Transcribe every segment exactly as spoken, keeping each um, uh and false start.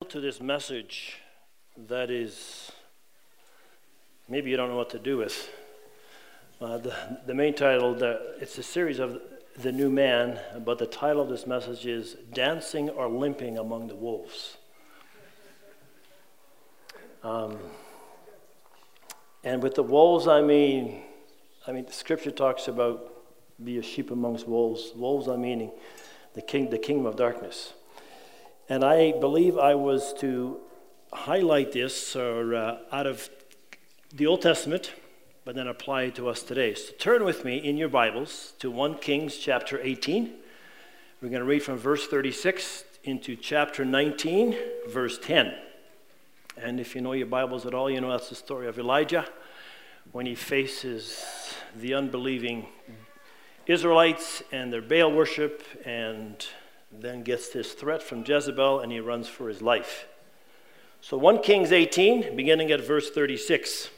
to this message that is, maybe you don't know what to do with. Uh, the, the main title, the, it's a series of The New Man, but the title of this message is Dancing or Limping Among the Wolves. Um, and with the wolves, I mean, I mean, the scripture talks about be a sheep amongst wolves. Wolves, I meaning the king, the kingdom of darkness. And I believe I was to highlight this or uh, out of the Old Testament, but then apply it to us today. So turn with me in your Bibles to First Kings chapter eighteen. We're going to read from verse thirty-six into chapter nineteen, verse ten. And if you know your Bibles at all, you know that's the story of Elijah when he faces the unbelieving Israelites and their Baal worship, and then gets this threat from Jezebel, and he runs for his life. So First Kings eighteen, beginning at verse thirty-six.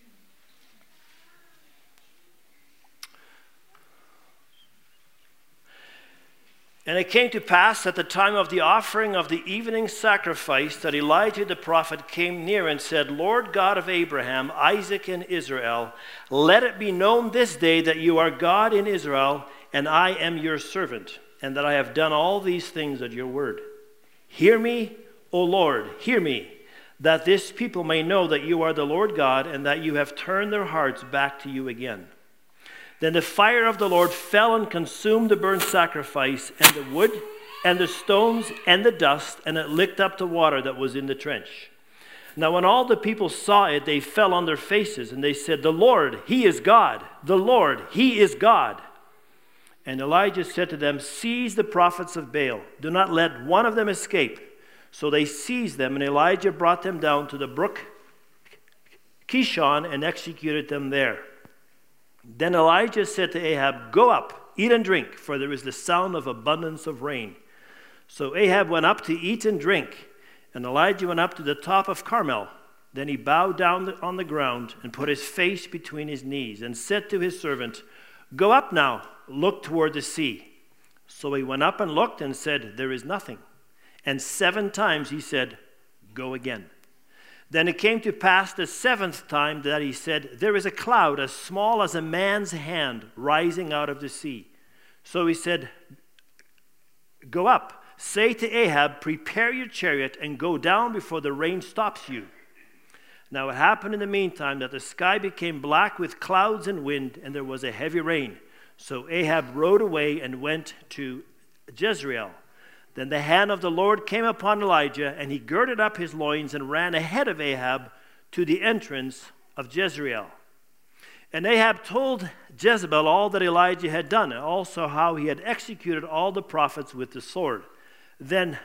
And it came to pass at the time of the offering of the evening sacrifice that Elijah the prophet came near and said, Lord God of Abraham, Isaac, and Israel, let it be known this day that you are God in Israel, and I am your servant, and that I have done all these things at your word. Hear me, O Lord, hear me, that this people may know that you are the Lord God, and that you have turned their hearts back to you again. Then the fire of the Lord fell and consumed the burnt sacrifice, and the wood, and the stones, and the dust, and it licked up the water that was in the trench. Now when all the people saw it, they fell on their faces, and they said, The Lord, He is God. The Lord, He is God. And Elijah said to them, Seize the prophets of Baal. Do not let one of them escape. So they seized them, and Elijah brought them down to the brook Kishon and executed them there. Then Elijah said to Ahab, Go up, eat and drink, for there is the sound of abundance of rain. So Ahab went up to eat and drink, and Elijah went up to the top of Carmel. Then he bowed down on the ground and put his face between his knees and said to his servant, Go up now, look toward the sea. So he went up and looked and said, There is nothing. And seven times he said, Go again. Then it came to pass the seventh time that he said, There is a cloud as small as a man's hand rising out of the sea. So he said, Go up, say to Ahab, Prepare your chariot and go down before the rain stops you. Now it happened in the meantime that the sky became black with clouds and wind, and there was a heavy rain. So Ahab rode away and went to Jezreel. Then the hand of the Lord came upon Elijah, and he girded up his loins and ran ahead of Ahab to the entrance of Jezreel. And Ahab told Jezebel all that Elijah had done, and also how he had executed all the prophets with the sword. Then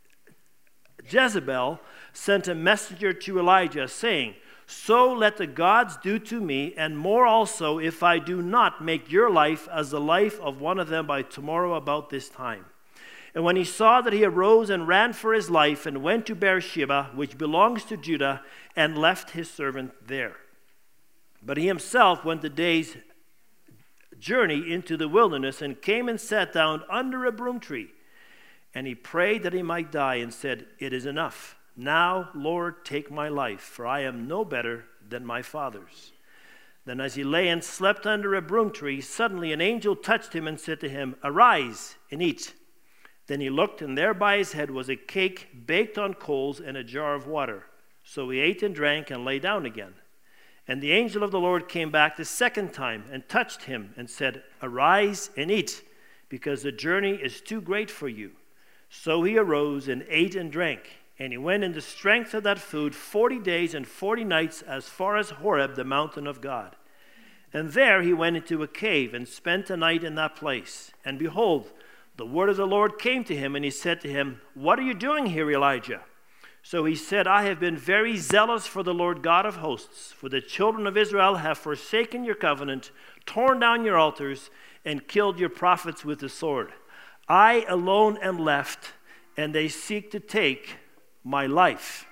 Jezebel sent a messenger to Elijah, saying, So let the gods do to me, and more also, if I do not make your life as the life of one of them by tomorrow about this time. And when he saw that he arose and ran for his life and went to Beersheba, which belongs to Judah, and left his servant there. But he himself went a day's journey into the wilderness and came and sat down under a broom tree. And he prayed that he might die and said, It is enough. Now, Lord, take my life, for I am no better than my fathers. Then as he lay and slept under a broom tree, suddenly an angel touched him and said to him, Arise and eat. Then he looked, and there by his head was a cake baked on coals and a jar of water. So he ate and drank and lay down again. And the angel of the Lord came back the second time and touched him and said, Arise and eat, because the journey is too great for you. So he arose and ate and drank. And he went in the strength of that food forty days and forty nights as far as Horeb, the mountain of God. And there he went into a cave and spent a night in that place. And behold, the word of the Lord came to him, and he said to him, What are you doing here, Elijah? So he said, I have been very zealous for the Lord God of hosts, for the children of Israel have forsaken your covenant, torn down your altars, and killed your prophets with the sword. I alone am left, and they seek to take my life.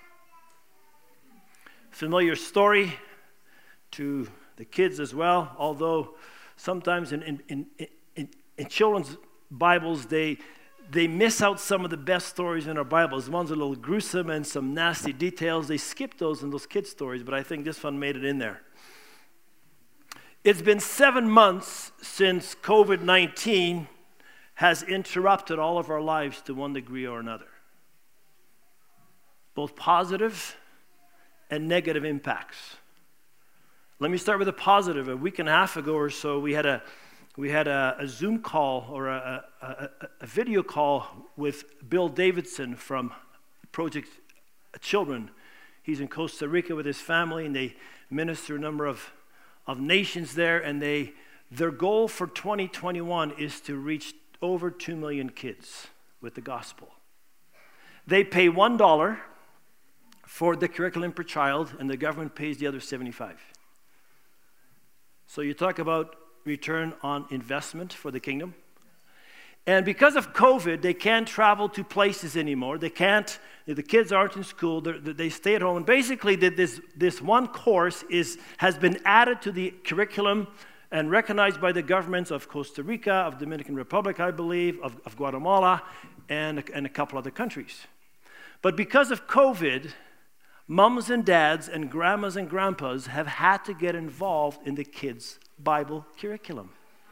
Familiar story to the kids as well, although sometimes in, in, in, in, in children's Bibles, they they miss out some of the best stories in our Bibles. One's a little gruesome and some nasty details. They skip those in those kids' stories, but I think this one made it in there. It's been seven months since COVID nineteen has interrupted all of our lives to one degree or another. Both positive and negative impacts. Let me start with a positive. A week and a half ago or so, we had a We had a, a Zoom call or a, a, a video call with Bill Davidson from Project Children. He's in Costa Rica with his family, and they minister a number of, of nations there. And they their goal for twenty twenty-one is to reach over two million kids with the gospel. They pay one dollar for the curriculum per child, and the government pays the other seventy-five. So you talk about return on investment for the kingdom. And because of COVID, they can't travel to places anymore. They can't, the kids aren't in school, they stay at home. And basically, this, this one course is, has been added to the curriculum and recognized by the governments of Costa Rica, of Dominican Republic, I believe, of, of Guatemala, and, and a couple other countries. But because of COVID, mums and dads and grandmas and grandpas have had to get involved in the kids' Bible curriculum.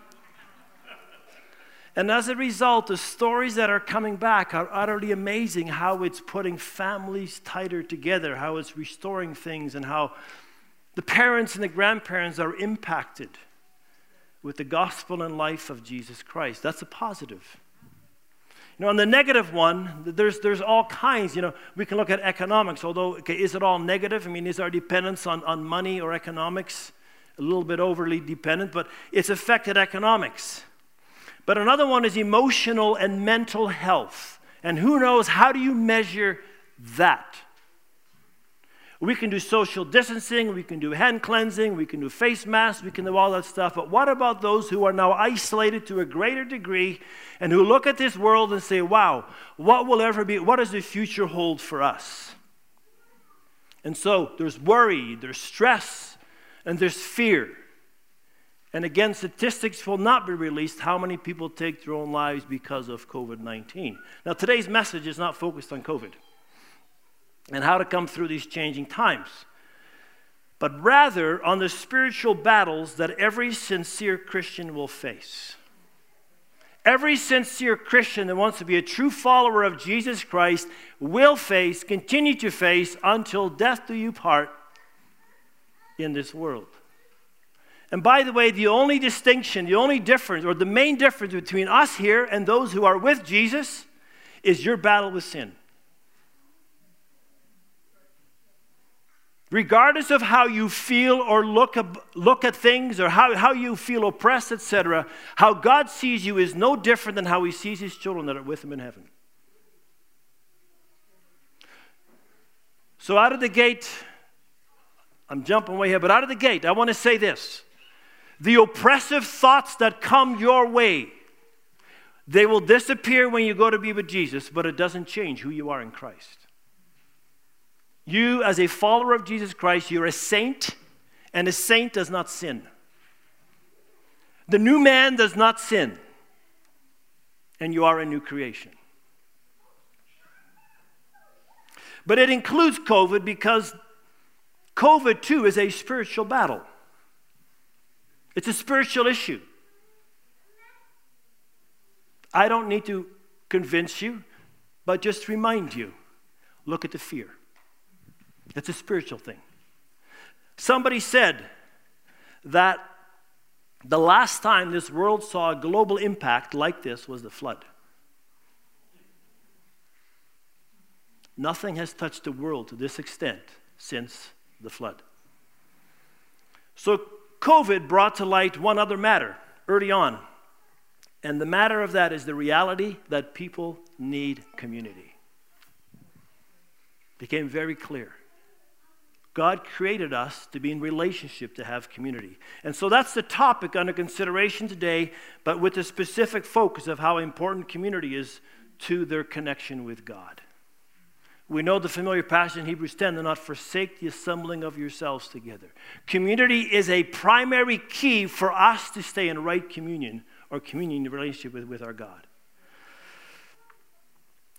And as a result, the stories that are coming back are utterly amazing, how it's putting families tighter together, how it's restoring things, and how the parents and the grandparents are impacted with the gospel and life of Jesus Christ. That's a positive. You know, on the negative one, there's there's all kinds. You know, we can look at economics, although, okay, is it all negative? I mean, is our dependence on, on money or economics a little bit overly dependent? But it's affected economics. But another one is emotional and mental health. And who knows, how do you measure that? We can do social distancing, we can do hand cleansing, we can do face masks, we can do all that stuff. But what about those who are now isolated to a greater degree and who look at this world and say, wow, what will ever be, what does the future hold for us? And so there's worry, there's stress, and there's fear. And again, statistics will not be released how many people take their own lives because of COVID nineteen. Now, today's message is not focused on COVID and how to come through these changing times, but rather on the spiritual battles that every sincere Christian will face. Every sincere Christian that wants to be a true follower of Jesus Christ will face, continue to face, until death do you part in this world. And by the way, the only distinction, the only difference, or the main difference between us here and those who are with Jesus is your battle with sin. Regardless of how you feel or look, look at things, or how, how you feel oppressed, et cetera, how God sees you is no different than how he sees his children that are with him in heaven. So out of the gate, I'm jumping way here, but out of the gate, I want to say this. The oppressive thoughts that come your way, they will disappear when you go to be with Jesus, but it doesn't change who you are in Christ. You, as a follower of Jesus Christ, you're a saint, and a saint does not sin. The new man does not sin, and you are a new creation. But it includes COVID because COVID, too, is a spiritual battle. It's a spiritual issue. I don't need to convince you, but just remind you, look at the fear. It's a spiritual thing. Somebody said that the last time this world saw a global impact like this was the flood. Nothing has touched the world to this extent since the flood. So COVID brought to light one other matter early on. And the matter of that is the reality that people need community. It became very clear. God created us to be in relationship, to have community. And so that's the topic under consideration today, but with the specific focus of how important community is to their connection with God. We know the familiar passage in Hebrews ten, do not forsake the assembling of yourselves together. Community is a primary key for us to stay in right communion or communion in relationship with, with our God.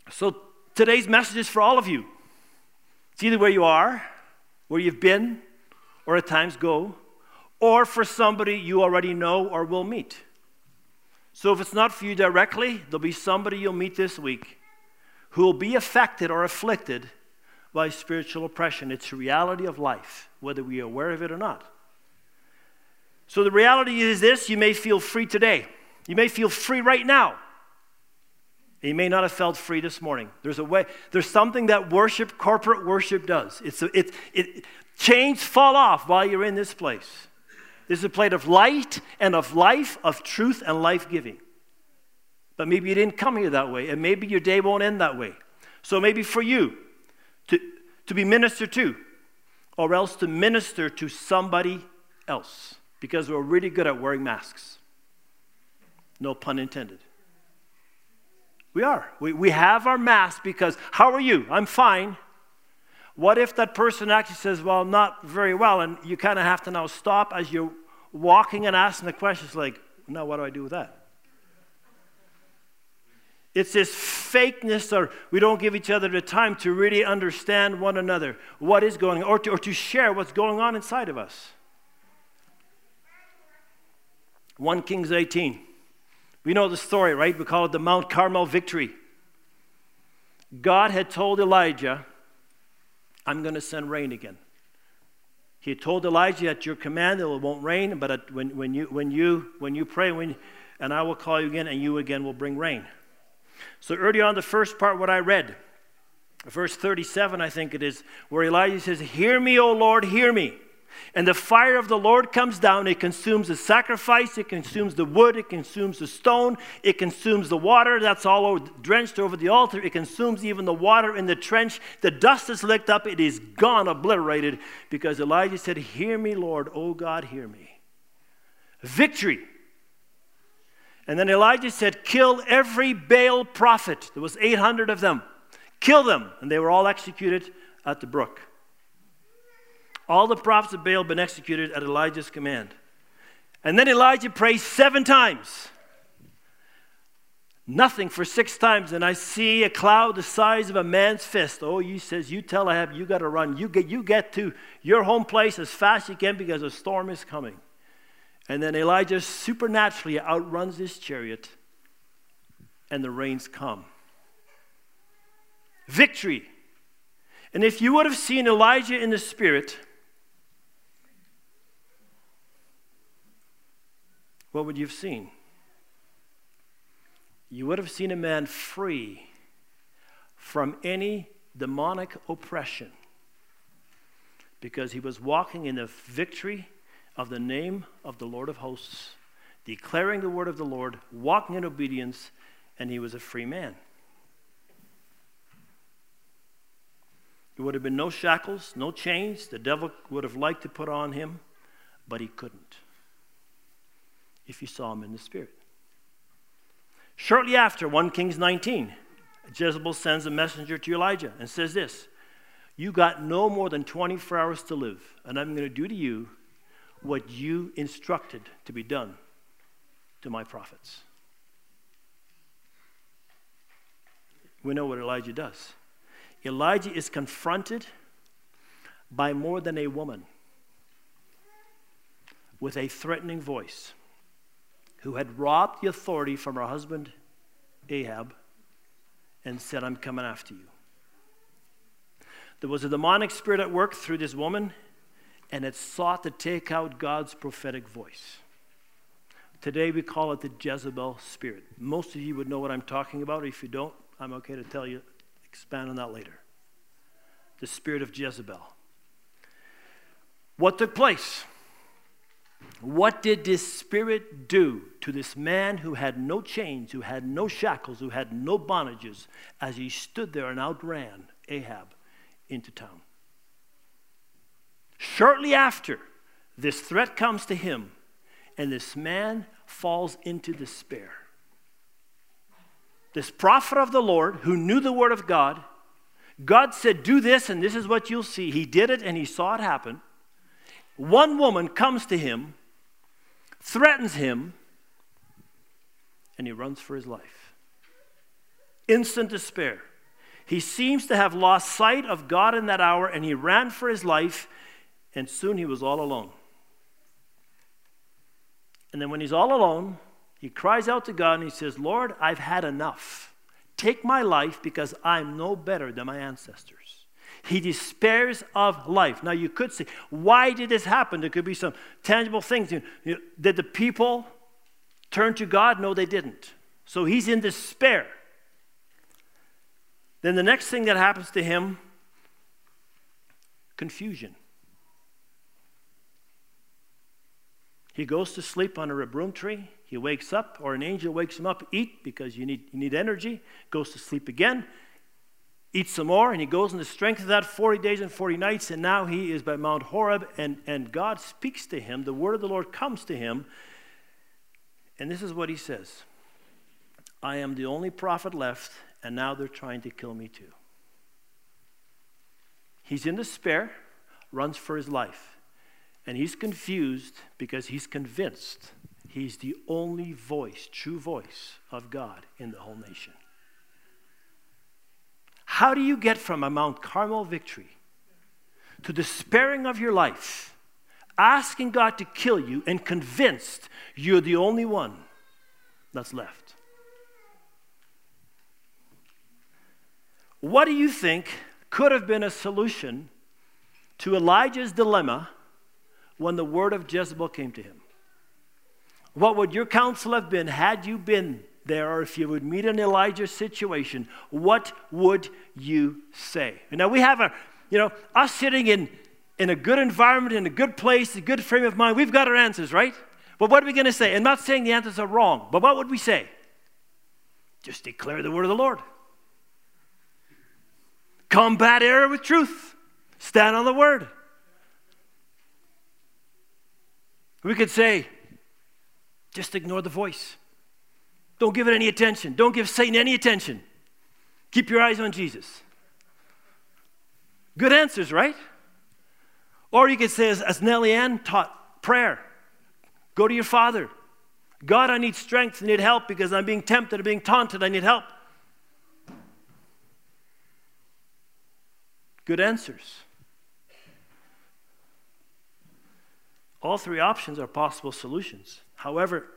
So today's message is for all of you. It's either where you are, where you've been, or at times go, or for somebody you already know or will meet. So if it's not for you directly, there'll be somebody you'll meet this week who will be affected or afflicted by spiritual oppression. It's a reality of life, whether we are aware of it or not. So the reality is this: you may feel free today. You may feel free right now. You may not have felt free this morning. There's a way. There's something that worship, corporate worship, does. It's a, it, it chains fall off while you're in this place. This is a place of light and of life, of truth and life-giving. But maybe you didn't come here that way, and maybe your day won't end that way. So maybe for you to, to be ministered to, or else to minister to somebody else, because we're really good at wearing masks. No pun intended. We are. We, we have our mask because, how are you? I'm fine. What if that person actually says, well, not very well, and you kind of have to now stop as you're walking and asking the questions like, now what do I do with that? It's this fakeness, or we don't give each other the time to really understand one another, what is going on, or to, or to share what's going on inside of us. First Kings eighteen. We know the story, right? We call it the Mount Carmel victory. God had told Elijah, I'm going to send rain again. He had told Elijah, at your command it won't rain, but at, when, when, you, when, you, when you pray, when, and I will call you again, and you again will bring rain. So earlier on, the first part, what I read, verse thirty-seven, I think it is, where Elijah says, hear me, O Lord, hear me. And the fire of the Lord comes down. It consumes the sacrifice. It consumes the wood. It consumes the stone. It consumes the water that's all over, drenched over the altar. It consumes even the water in the trench. The dust is licked up. It is gone, obliterated, because Elijah said, hear me, Lord. Oh, God, hear me. Victory. And then Elijah said, kill every Baal prophet. There was eight hundred of them. Kill them. And they were all executed at the brook. All the prophets of Baal had been executed at Elijah's command. And then Elijah prays seven times. Nothing for six times. And I see a cloud the size of a man's fist. Oh, he says, you tell Ahab, you got to run. You get, you get to your home place as fast as you can because a storm is coming. And then Elijah supernaturally outruns his chariot. And the rains come. Victory. And if you would have seen Elijah in the spirit, what would you have seen? You would have seen a man free from any demonic oppression because he was walking in the victory of the name of the Lord of hosts, declaring the word of the Lord, walking in obedience, and he was a free man. There would have been no shackles, no chains. The devil would have liked to put on him, but he couldn't. If you saw him in the spirit. Shortly after, First Kings nineteen, Jezebel sends a messenger to Elijah and says this, you got no more than twenty-four hours to live, and I'm going to do to you what you instructed to be done to my prophets. We know what Elijah does. Elijah is confronted by more than a woman with a threatening voice, who had robbed the authority from her husband, Ahab, and said, I'm coming after you. There was a demonic spirit at work through this woman, and it sought to take out God's prophetic voice. Today we call it the Jezebel spirit. Most of you would know what I'm talking about. If you don't, I'm okay to tell you, expand on that later. The spirit of Jezebel. What took place? What did this spirit do to this man who had no chains, who had no shackles, who had no bondages, as he stood there and outran Ahab into town? Shortly after, this threat comes to him, and this man falls into despair. This prophet of the Lord, who knew the word of God, God said, do this, and this is what you'll see. He did it, and he saw it happen. One woman comes to him, threatens him, and he runs for his life. Instant despair. He seems to have lost sight of God in that hour, and he ran for his life, and soon he was all alone. And then when he's all alone, he cries out to God and he says, Lord, I've had enough. Take my life because I'm no better than my ancestors. He despairs of life. Now you could say, why did this happen? There could be some tangible things. You know, did the people turn to God? No, they didn't. So he's in despair. Then the next thing that happens to him, confusion. He goes to sleep under a broom tree. He wakes up, or an angel wakes him up, eat because you need, you need energy. Goes to sleep again, eats some more, and he goes in the strength of that forty days and forty nights, and now he is by Mount Horeb, and, and God speaks to him. The word of the Lord comes to him, and this is what he says. I am the only prophet left, and now they're trying to kill me too. He's in despair, runs for his life, and he's confused because he's convinced he's the only voice, true voice of God in the whole nation. How do you get from a Mount Carmel victory to despairing of your life, asking God to kill you, and convinced you're the only one that's left? What do you think could have been a solution to Elijah's dilemma when the word of Jezebel came to him? What would your counsel have been had you been there, or if you would meet an Elijah situation? What would you say? And now we have a, you know, us sitting in, in a good environment, in a good place, a good frame of mind, we've got our answers, right? But what are we going to say? I'm not saying the answers are wrong, but what would we say? Just declare the word of the Lord. Combat error with truth. Stand on the word. We could say, just ignore the voice. Don't give it any attention. Don't give Satan any attention. Keep your eyes on Jesus. Good answers, right? Or you could say, as, as Nellie Ann taught, prayer. Go to your Father. God, I need strength. I need help because I'm being tempted. I'm being taunted. I need help. Good answers. All three options are possible solutions. However,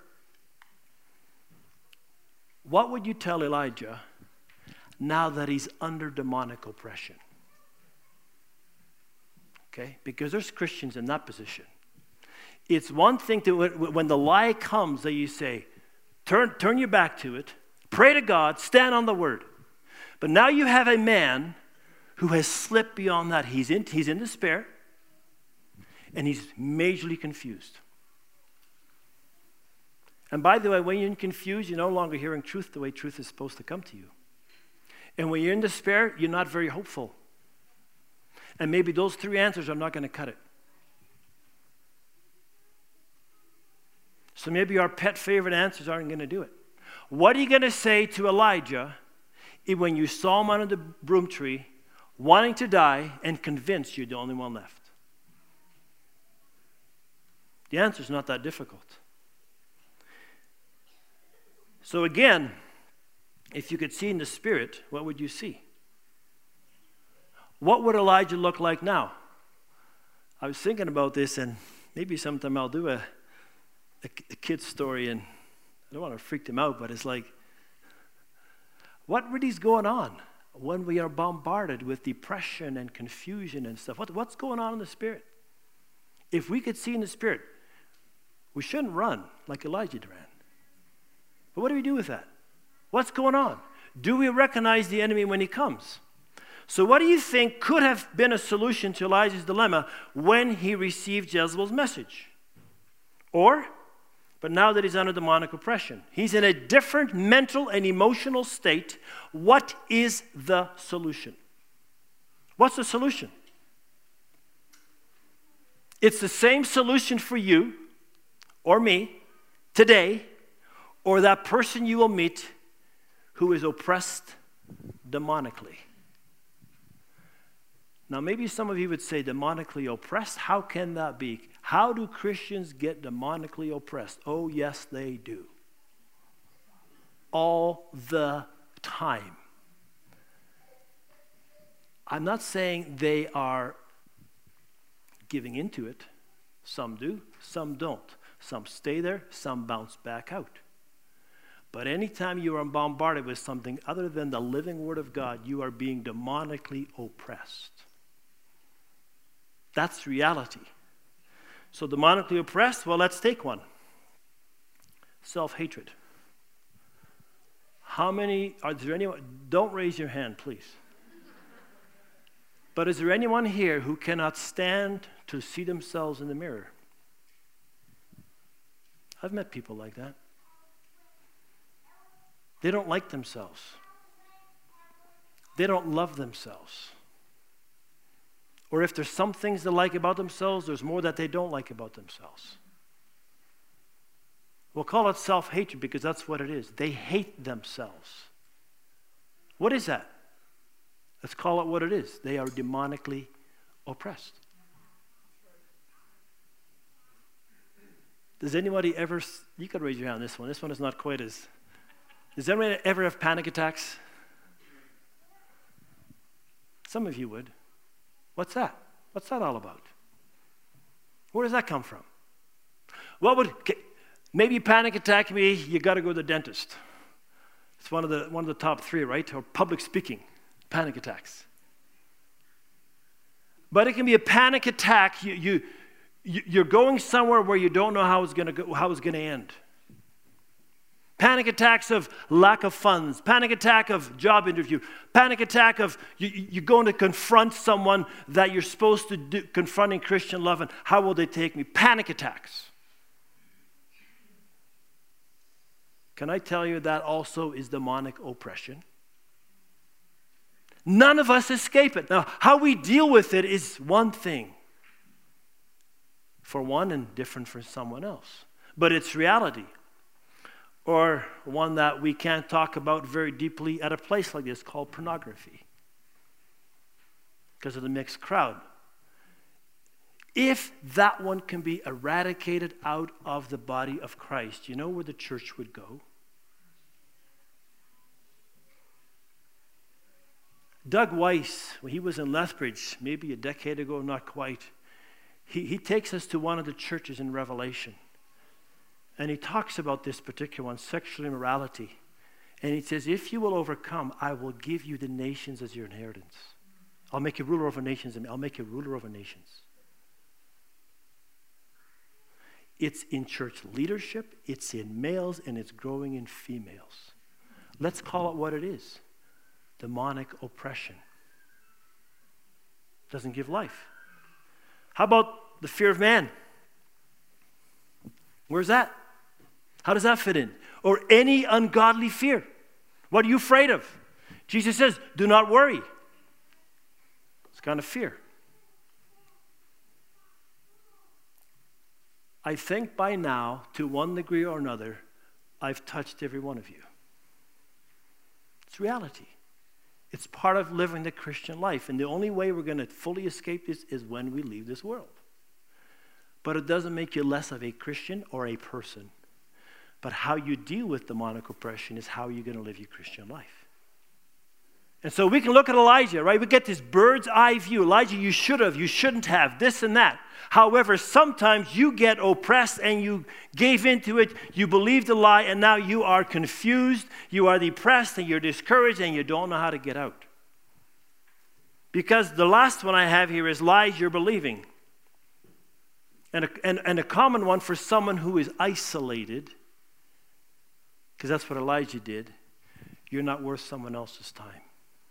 what would you tell Elijah now that he's under demonic oppression? Okay? Because there's Christians in that position. It's one thing to, when the lie comes, that you say, turn, turn your back to it, pray to God, stand on the word. But now you have a man who has slipped beyond that. He's in, he's in despair, and he's majorly confused. And by the way, when you're confused, you're no longer hearing truth the way truth is supposed to come to you. And when you're in despair, you're not very hopeful. And maybe those three answers are not going to cut it. So maybe our pet favorite answers aren't going to do it. What are you going to say to Elijah when you saw him under the broom tree, wanting to die, and convinced you're the only one left? The answer is not that difficult. So again, if you could see in the Spirit, what would you see? What would Elijah look like now? I was thinking about this, and maybe sometime I'll do a, a, a kid's story, and I don't want to freak them out, but it's like, what really is going on when we are bombarded with depression and confusion and stuff? What, what's going on in the Spirit? If we could see in the Spirit, we shouldn't run like Elijah ran. But what do we do with that? What's going on? Do we recognize the enemy when he comes? So what do you think could have been a solution to Elijah's dilemma when he received Jezebel's message? Or, but now that he's under demonic oppression, he's in a different mental and emotional state. What is the solution? What's the solution? It's the same solution for you or me today, or that person you will meet who is oppressed demonically. Now, maybe some of you would say, demonically oppressed? How can that be? How do Christians get demonically oppressed? Oh, yes, they do. All the time. I'm not saying they are giving into it. Some do, some don't. Some stay there, some bounce back out. But anytime you are bombarded with something other than the living Word of God, you are being demonically oppressed. That's reality. So demonically oppressed, well, let's take one. Self-hatred. How many, are there anyone, don't raise your hand, please. But is there anyone here who cannot stand to see themselves in the mirror? I've met people like that. They don't like themselves. They don't love themselves. Or if there's some things they like about themselves, there's more that they don't like about themselves. We'll call it self-hatred because that's what it is. They hate themselves. What is that? Let's call it what it is. They are demonically oppressed. Does anybody ever, you could raise your hand on this one. This one is not quite as, does anyone ever have panic attacks? Some of you would. What's that? What's that all about? Where does that come from? What would, maybe panic attack me, you got to go to the dentist. It's one of the one of the top three, right? Or public speaking, panic attacks. But it can be a panic attack. You, you, you're going somewhere where you don't know how it's going to go, how it's going to end. Panic attacks of lack of funds, panic attack of job interview, panic attack of you, you're going to confront someone that you're supposed to do, confronting Christian love, and how will they take me? Panic attacks. Can I tell you that also is demonic oppression? None of us escape it. Now, how we deal with it is one thing for one and different for someone else. But it's reality. Or one that we can't talk about very deeply at a place like this called pornography. Because of the mixed crowd. If that one can be eradicated out of the body of Christ, you know where the church would go? Doug Weiss, when he was in Lethbridge, maybe a decade ago, not quite, he, he takes us to one of the churches in Revelation. And he talks about this particular one, sexual immorality. And he says, if you will overcome, I will give you the nations as your inheritance. I'll make you ruler over nations, and I'll make you ruler over nations. It's in church leadership, it's in males, and it's growing in females. Let's call it what it is. Demonic oppression. Doesn't give life. How about the fear of man? Where's that? How does that fit in? Or any ungodly fear. What are you afraid of? Jesus says, do not worry. It's kind of fear. I think by now, to one degree or another, I've touched every one of you. It's reality. It's part of living the Christian life. And the only way we're going to fully escape this is when we leave this world. But it doesn't make you less of a Christian or a person. But how you deal with demonic oppression is how you're going to live your Christian life. And so we can look at Elijah, right? We get this bird's eye view. Elijah, you should have, you shouldn't have, this and that. However, sometimes you get oppressed and you gave into it, you believed a lie, and now you are confused, you are depressed, and you're discouraged, and you don't know how to get out. Because the last one I have here is lies you're believing. And a, and, and a common one for someone who is isolated, because that's what Elijah did, you're not worth someone else's time.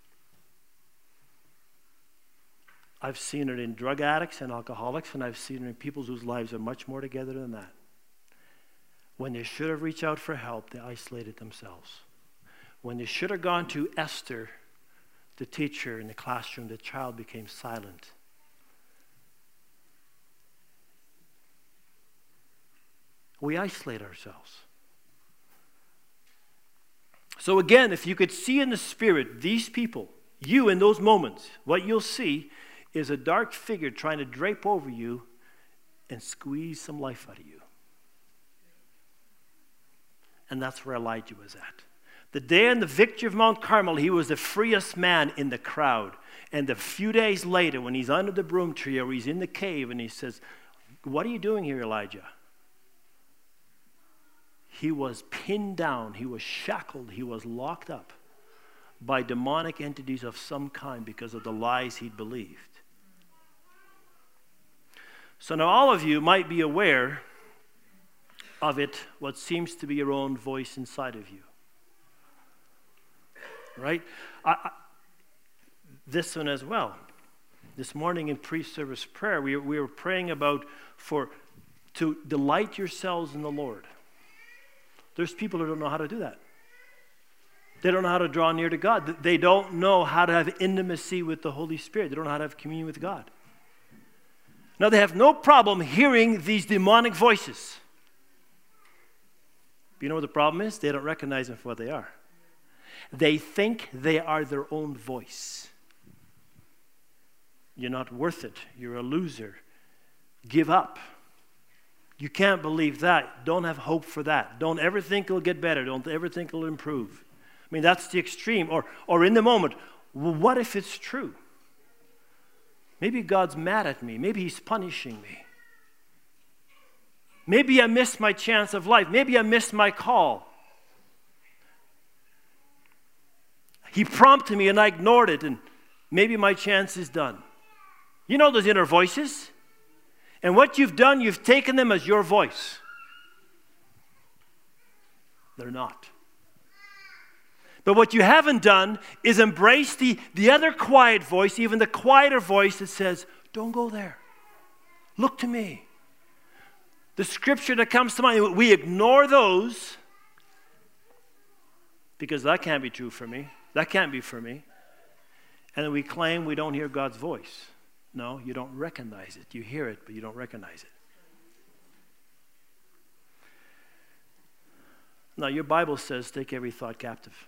I've seen it in drug addicts and alcoholics, and I've seen it in people whose lives are much more together than that. When they should have reached out for help, they isolated themselves. When they should have gone to Esther, the teacher in the classroom, the child became silent. We isolate ourselves. So again, if you could see in the spirit these people, you in those moments, what you'll see is a dark figure trying to drape over you and squeeze some life out of you. And that's where Elijah was at. The day in the victory of Mount Carmel, he was the freest man in the crowd. And a few days later, when he's under the broom tree or he's in the cave, and he says, "What are you doing here, Elijah?" He was pinned down, he was shackled, he was locked up by demonic entities of some kind because of the lies he'd believed. So now all of you might be aware of it, what seems to be your own voice inside of you. Right? I, I, this one as well. This morning in pre-service prayer, we, we were praying about for to delight yourselves in the Lord. There's people who don't know how to do that. They don't know how to draw near to God. They don't know how to have intimacy with the Holy Spirit. They don't know how to have communion with God. Now, they have no problem hearing these demonic voices. But you know what the problem is? They don't recognize them for what they are. They think they are their own voice. You're not worth it. You're a loser. Give up. You can't believe that. Don't have hope for that. Don't ever think it'll get better. Don't ever think it'll improve. I mean, that's the extreme. Or, or in the moment, well, what if it's true? Maybe God's mad at me. Maybe he's punishing me. Maybe I missed my chance of life. Maybe I missed my call. He prompted me and I ignored it, and maybe my chance is done. You know those inner voices? And what you've done, you've taken them as your voice. They're not. But what you haven't done is embrace the, the other quiet voice, even the quieter voice that says, don't go there. Look to me. The scripture that comes to mind, we ignore those because that can't be true for me. That can't be for me. And then we claim we don't hear God's voice. No, you don't recognize it. You hear it, but you don't recognize it. Now, your Bible says take every thought captive.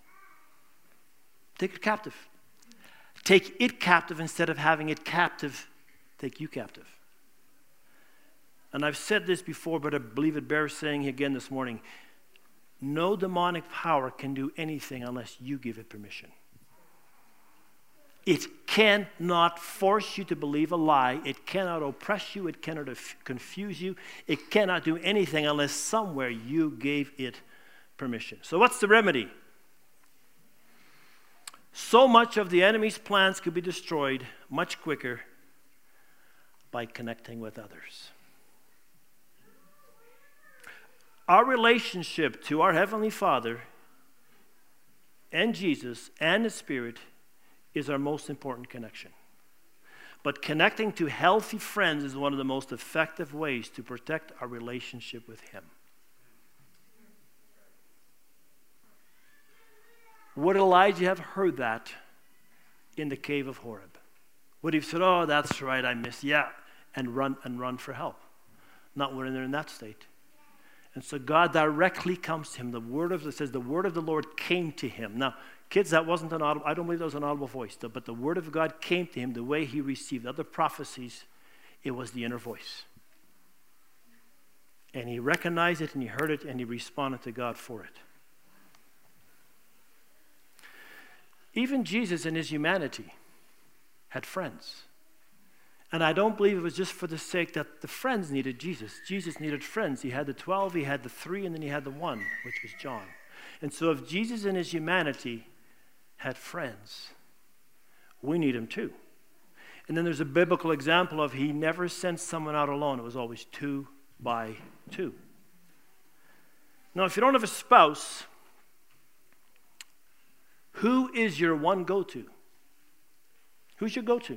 Take it captive. Take it captive instead of having it captive. Take you captive. And I've said this before, but I believe it bears saying again this morning. No demonic power can do anything unless you give it permission. It cannot force you to believe a lie. It cannot oppress you. It cannot confuse you. It cannot do anything unless somewhere you gave it permission. So what's the remedy? So much of the enemy's plans could be destroyed much quicker by connecting with others. Our relationship to our Heavenly Father and Jesus and the Spirit is our most important connection. But connecting to healthy friends is one of the most effective ways to protect our relationship with Him. Would Elijah have heard that in the cave of Horeb? Would he have said, oh, that's right, I missed, yeah, and run and run for help? Not when they're in that state. And so God directly comes to him. The word of, it says the word of the Lord came to him. Now, kids, that wasn't an audible, I don't believe that was an audible voice, though, but the word of God came to him the way he received other prophecies. It was the inner voice. And he recognized it and he heard it and he responded to God for it. Even Jesus in his humanity had friends. And I don't believe it was just for the sake that the friends needed Jesus. Jesus needed friends. He had the twelve, he had the three, and then he had the one, which was John. And so if Jesus in his humanity had friends, we need him too. And then there's a biblical example of he never sent someone out alone. It was always two by two. Now, if you don't have a spouse, who is your one go-to? Who's your go-to?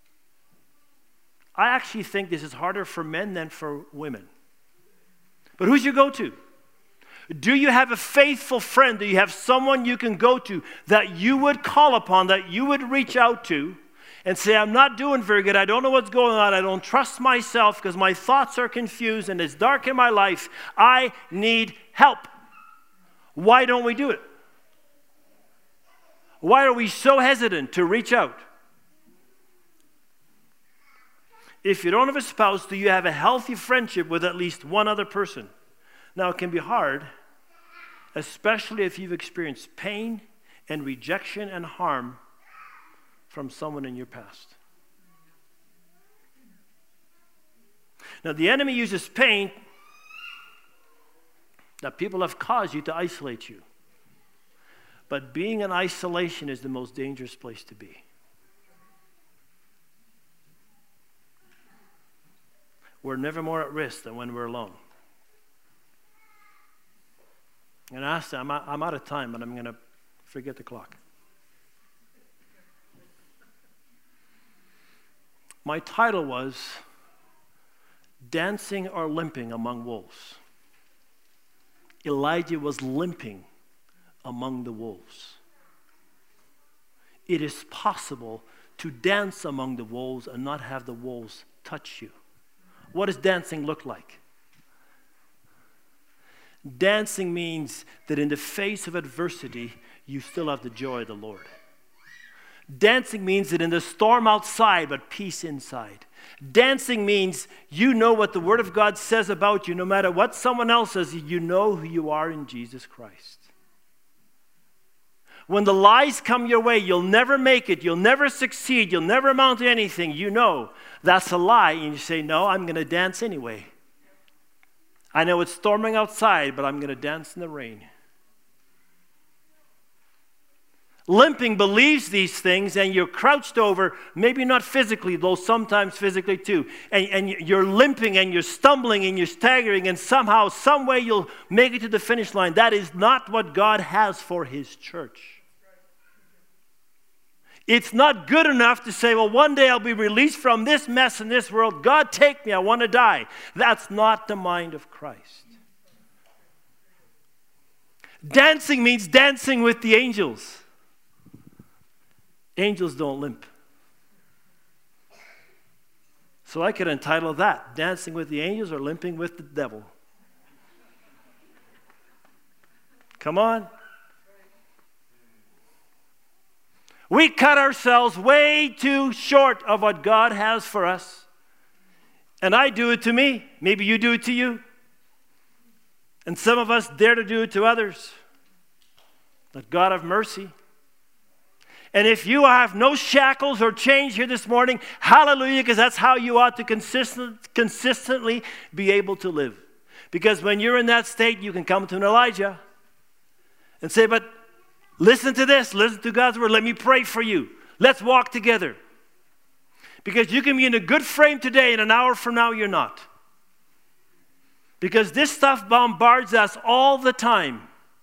I actually think this is harder for men than for women. But who's your go-to? Do you have a faithful friend? Do you have someone you can go to that you would call upon, that you would reach out to and say, I'm not doing very good. I don't know what's going on. I don't trust myself because my thoughts are confused and it's dark in my life. I need help. Why don't we do it? Why are we so hesitant to reach out? If you don't have a spouse, do you have a healthy friendship with at least one other person? Now, it can be hard, especially if you've experienced pain and rejection and harm from someone in your past. Now, the enemy uses pain that people have caused you to isolate you. But being in isolation is the most dangerous place to be. We're never more at risk than when we're alone. And I asked them, I'm out of time, but I'm going to forget the clock. My title was Dancing or Limping Among Wolves. Elijah was limping among the wolves. It is possible to dance among the wolves and not have the wolves touch you. What does dancing look like? Dancing means that in the face of adversity, you still have the joy of the Lord. Dancing means that in the storm outside, but peace inside. Dancing means you know what the Word of God says about you. No matter what someone else says, you know who you are in Jesus Christ. When the lies come your way, you'll never make it, you'll never succeed, you'll never amount to anything. You know that's a lie, and you say, no, I'm going to dance anyway. I know it's storming outside, but I'm going to dance in the rain. Limping believes these things, and you're crouched over, maybe not physically, though sometimes physically too. And, and you're limping, and you're stumbling, and you're staggering, and somehow, some way you'll make it to the finish line. That is not what God has for His church. It's not good enough to say, well, one day I'll be released from this mess in this world. God, take me, I want to die. That's not the mind of Christ. Dancing means dancing with the angels. Angels don't limp. So I could entitle that, Dancing with the Angels or Limping with the Devil. Come on. We cut ourselves way too short of what God has for us. And I do it to me. Maybe you do it to you. And some of us dare to do it to others. Let God have mercy. And if you have no shackles or chains here this morning, hallelujah, because that's how you ought to consistent, consistently be able to live. Because when you're in that state, you can come to an Elijah and say, but listen to this, listen to God's word, let me pray for you. Let's walk together. Because you can be in a good frame today, and an hour from now, you're not. Because this stuff bombards us all the time.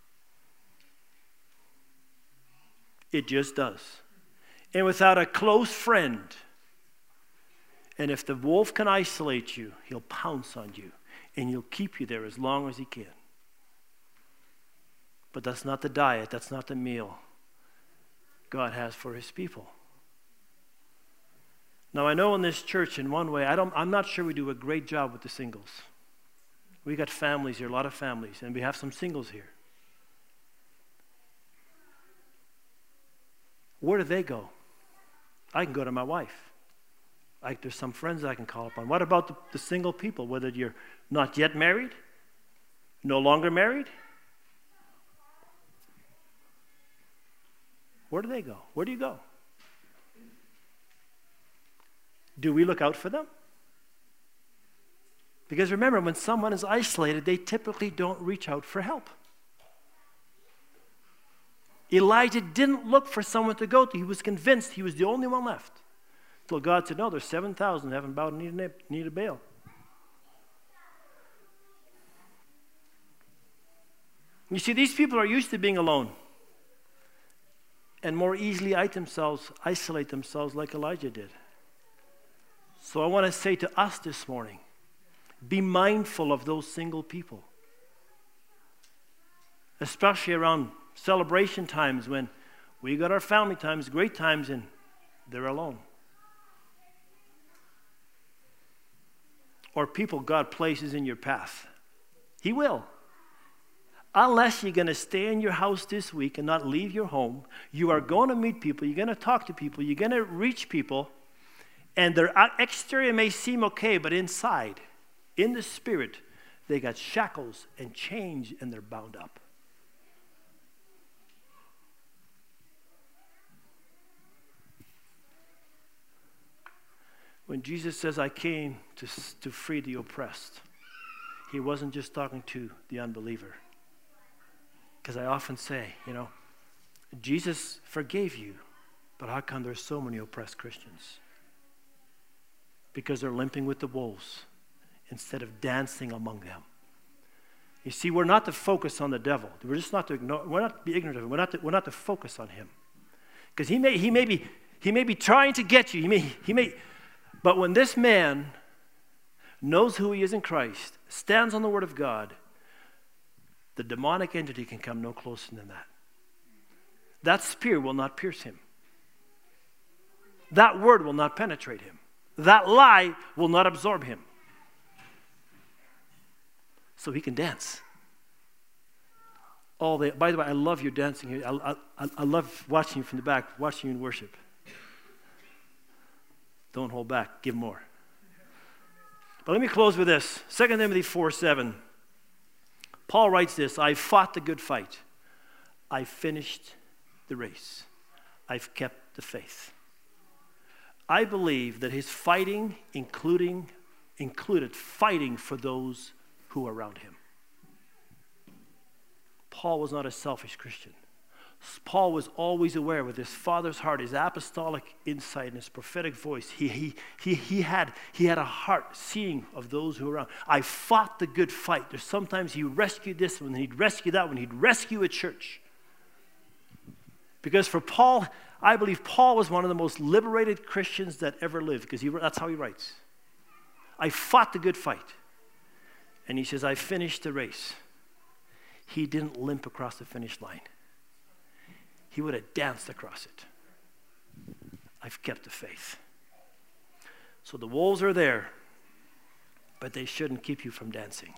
It just does. And without a close friend, and if the wolf can isolate you, he'll pounce on you, and he'll keep you there as long as he can. But that's not the diet, that's not the meal God has for His people. Now, I know in this church, in one way, I don't, I'm not sure we do a great job with the singles. We got families here, a lot of families, and we have some singles here. Where do they go? I can go to my wife. I, there's some friends I can call upon. What about the, the single people, whether you're not yet married, no longer married? Where do they go? Where do you go? Do we look out for them? Because remember, when someone is isolated, they typically don't reach out for help. Elijah didn't look for someone to go to. He was convinced he was the only one left. Until God said, no, there's seven thousand who haven't bowed and need, need a Baal. You see, these people are used to being alone and more easily themselves, isolate themselves like Elijah did. So I want to say to us this morning, be mindful of those single people. Especially around celebration times when we got our family times, great times, and they're alone. Or people God places in your path. He will. Unless you're going to stay in your house this week and not leave your home, you are going to meet people, you're going to talk to people, you're going to reach people, and their exterior may seem okay, but inside, in the spirit, they got shackles and chains and they're bound up. When Jesus says, I came to, to free the oppressed, he wasn't just talking to the unbeliever. Because I often say, you know, Jesus forgave you, but how come there's so many oppressed Christians? Because they're limping with the wolves instead of dancing among them. You see, we're not to focus on the devil. We're just not to ignore, we're not to be ignorant of him. We're not to, we're not to focus on him. Because he may, he may be, he may be trying to get you. He may, he may, but when this man knows who he is in Christ, stands on the word of God, the demonic entity can come no closer than that. That spear will not pierce him. That word will not penetrate him. That lie will not absorb him. So he can dance. All the, by the way, I love your dancing here. I, I, I love watching you from the back, watching you in worship. Don't hold back. Give more. But let me close with this. Second Timothy four seven. Paul writes this, I fought the good fight. I finished the race. I've kept the faith. I believe that his fighting including, included fighting for those who are around him. Paul was not a selfish Christian. Paul was always aware with his father's heart, his apostolic insight, and his prophetic voice. He, he, he, he, had, he had a heart seeing of those who were around. I fought the good fight. There's sometimes he rescued this one, he'd rescue that one, he'd rescue a church. Because for Paul, I believe Paul was one of the most liberated Christians that ever lived, because he, that's how he writes. I fought the good fight. And he says, I finished the race. He didn't limp across the finish line. He would have danced across it. I've kept the faith. So the wolves are there, but they shouldn't keep you from dancing.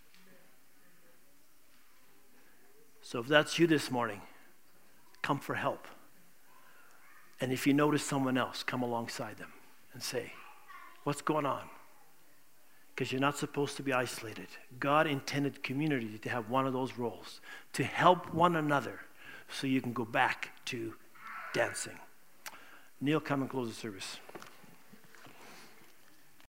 So if that's you this morning, come for help. And if you notice someone else, come alongside them and say, what's going on? Because you're not supposed to be isolated. God intended community to have one of those roles, to help one another so you can go back to dancing. Neil, come and close the service.